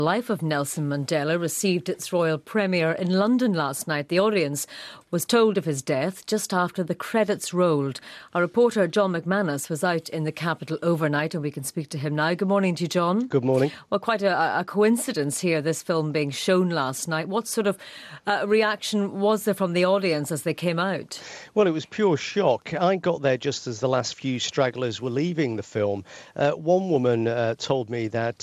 The Life of Nelson Mandela received its royal premiere in London last night. The audience was told of his death just after the credits rolled. Our reporter John McManus was out in the capital overnight, and we can speak to him now. Good morning to you, John. Good morning. Well, quite a coincidence here, this film being shown last night. What sort of reaction was there from the audience as they came out? Well, it was pure shock. I got there just as the last few stragglers were leaving the film. One woman told me that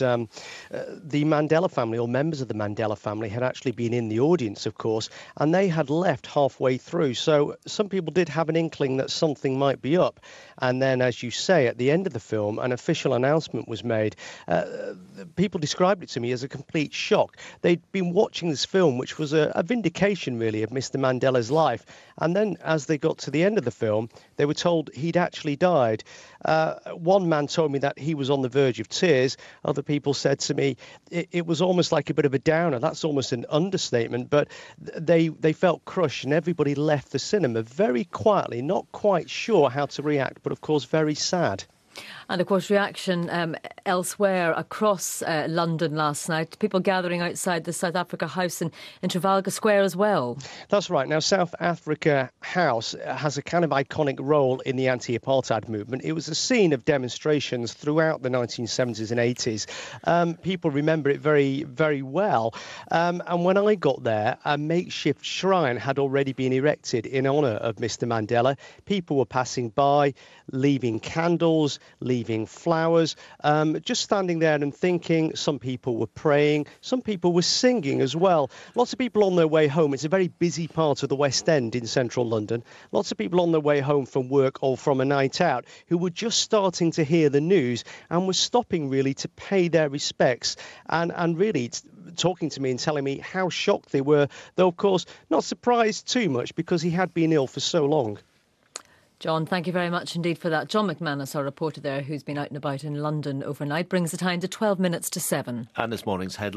the Mandela family, or members of the Mandela family, had actually been in the audience, of course, and they had left halfway through. So some people did have an inkling that something might be up. And then, as you say, at the end of the film, an official announcement was made. People described it to me as a complete shock. They'd been watching this film, which was a vindication, really, of Mr. Mandela's life. And then, as they got to the end of the film, they were told he'd actually died. One man told me that he was on the verge of tears. Other people said to me it was almost like a bit of a downer. That's almost an understatement. But they felt crushed, and everybody left the cinema very quietly, not quite sure how to react, but of course very sad. And, of course, reaction elsewhere across London last night. People gathering outside the South Africa House in Trafalgar Square as well. That's right. Now, South Africa House has a kind of iconic role in the anti-apartheid movement. It was a scene of demonstrations throughout the 1970s and 80s. People remember it very, very well. And when I got there, a makeshift shrine had already been erected in honour of Mr. Mandela. People were passing by, leaving candles, leaving flowers, just standing there and thinking. Some people were praying, some people were singing as well. Lots of people on their way home. It's a very busy part of the West End in central London. Lots of people on their way home from work or from a night out who were just starting to hear the news and were stopping really to pay their respects and really talking to me and telling me how shocked they were, though of course not surprised too much because he had been ill for so long. John, thank you very much indeed for that. John McManus, our reporter there, who's been out and about in London overnight, brings the time to 12 minutes to 7. And this morning's headline.